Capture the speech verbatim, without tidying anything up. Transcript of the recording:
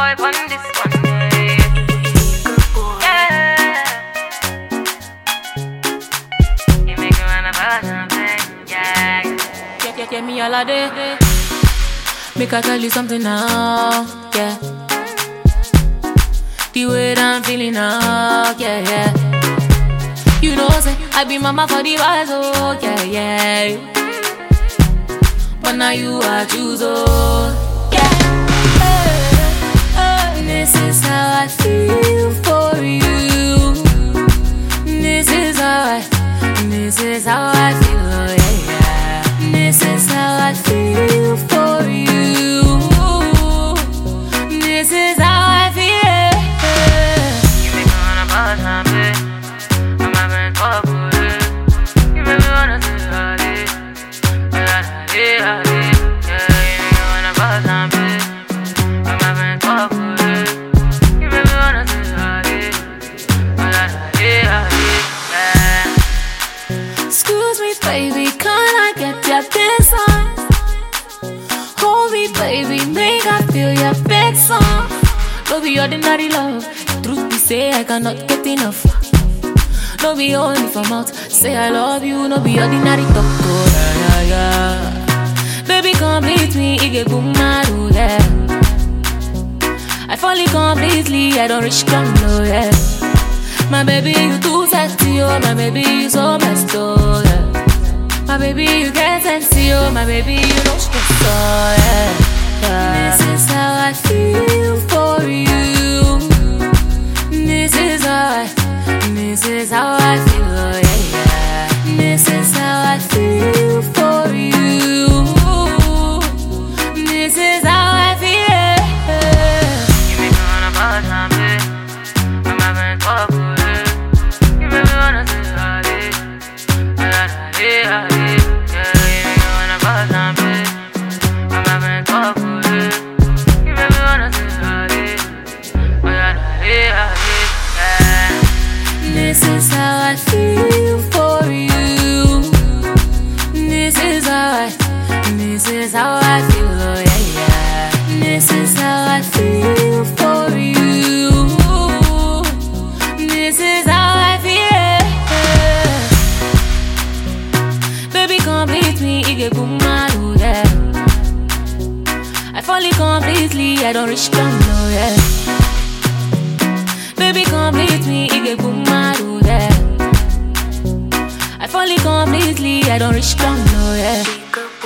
boy on this one day. Yeah. You make me wanna buy something. Yeah. Yeah, yeah, yeah, me all a day. Make I tell you something now. Yeah. The way that I'm feeling now. Yeah, yeah. You know, say I be mama for the boys. Oh, yeah, yeah. But now you I choose. Oh, yeah. This is how I feel for you. This is how I, this is how I feel, yeah, yeah. This is how I feel for you. This is how I feel. You make me wanna buy something. I'm having trouble. You make me wanna say howdy. Howdy, howdy. Yeah, you make me wanna buy something. I'm having trouble. Excuse me, baby, can I get your dance on? Hold me, baby, make I feel your big song. No be ordinary love, truth be say I cannot get enough. No be only for mouth, say I love you. No be ordinary talk, oh yeah, yeah, yeah. Baby, complete me, ige boom maru, yeah. I fall in completely, I don't reach ground, no, yeah. My baby, you too sexy, oh, my baby, you so messed up, yeah. My baby, you get sexy, oh, my baby, you don't stress, oh, yeah, yeah. This is how I feel for you. This is how I, this is how I feel, oh, yeah, yeah. This is how I feel for you. This is how I feel. You make me wanna buy something. I'm having trouble. Yeah, you make me wanna buy something. I'm having trouble. You make me wanna say howdy. Oh yeah, yeah, yeah. This is how I feel for you. This is how I, this is how I feel, oh yeah, yeah. This is how I feel for you. This is how I feel. Baby, complete me, ige boom maru, yeah. I fall in completely, I don't reach ground, no, yeah. Baby, complete me, ige boom maru, yeah. I fall in completely, I don't reach ground, no, yeah.